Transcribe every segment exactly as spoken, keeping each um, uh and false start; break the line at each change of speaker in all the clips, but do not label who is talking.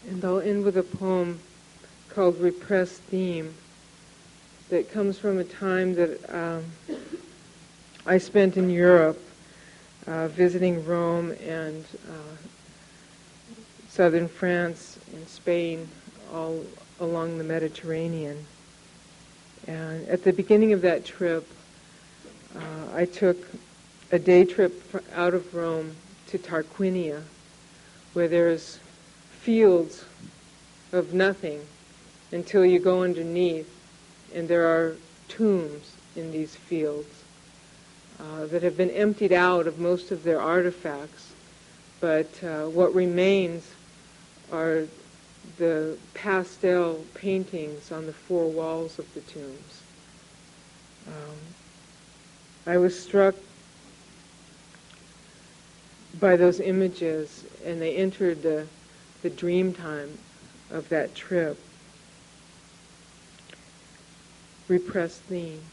And I'll end with a poem called Repressed Theme that comes from a time that um, I spent in Europe, uh, visiting Rome and uh, southern France and Spain, all along the Mediterranean. And at the beginning of that trip, uh, I took a day trip fr- out of Rome to Tarquinia, where there's fields of nothing until you go underneath, and there are tombs in these fields uh, that have been emptied out of most of their artifacts, but uh, what remains are the pastel paintings on the four walls of the tombs. Um, I was struck by those images, and they entered the, the dream time of that trip. Repressed theme.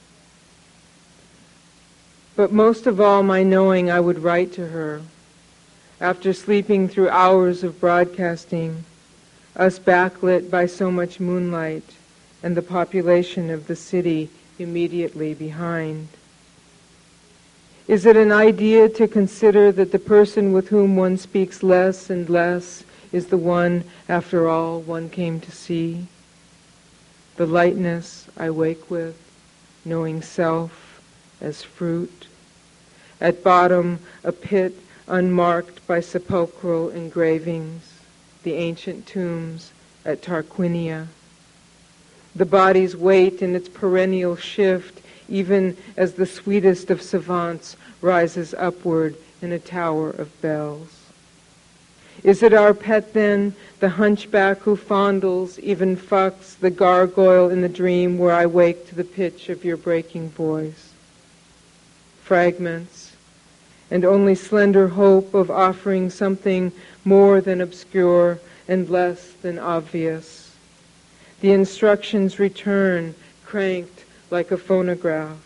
But most of all, my knowing I would write to her, after sleeping through hours of broadcasting, us backlit by so much moonlight, and the population of the city immediately behind. Is it an idea to consider that the person with whom one speaks less and less is the one, after all, one came to see? The lightness I wake with, knowing self as fruit. At bottom, a pit unmarked by sepulchral engravings, the ancient tombs at Tarquinia. The body's weight in its perennial shift, even as the sweetest of savants rises upward in a tower of bells. Is it our pet then, the hunchback who fondles, even fucks, the gargoyle in the dream where I wake to the pitch of your breaking voice? Fragments, and only slender hope of offering something more than obscure and less than obvious. The instructions return, cranked like a phonograph.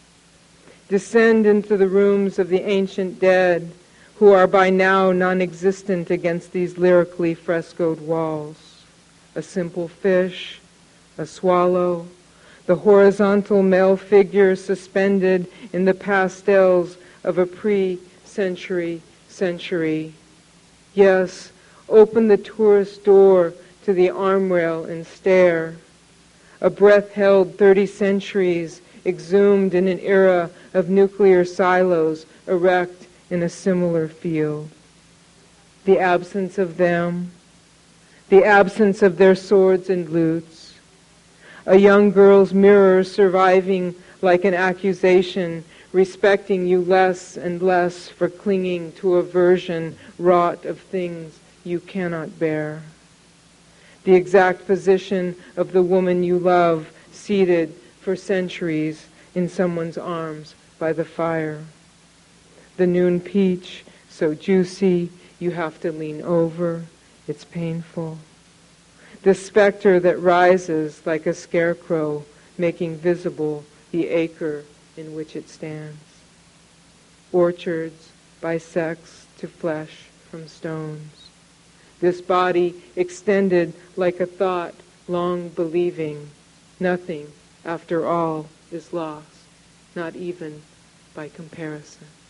Descend into the rooms of the ancient dead, who are by now non-existent against these lyrically frescoed walls. A simple fish, a swallow, the horizontal male figure suspended in the pastels of a pre-century century. Yes, open the tourist door to the armrail and stare. A breath held thirty centuries, exhumed in an era of nuclear silos, erect in a similar field. The absence of them, the absence of their swords and lutes, a young girl's mirror surviving like an accusation, respecting you less and less for clinging to a version wrought of things you cannot bear. The exact position of the woman you love, seated for centuries in someone's arms by the fire. The noon peach, so juicy, you have to lean over. It's painful. The specter that rises like a scarecrow, making visible the acre in which it stands. Orchards bisects to flesh from stones. This body extended like a thought, long believing. Nothing, after all, is lost, not even by comparison.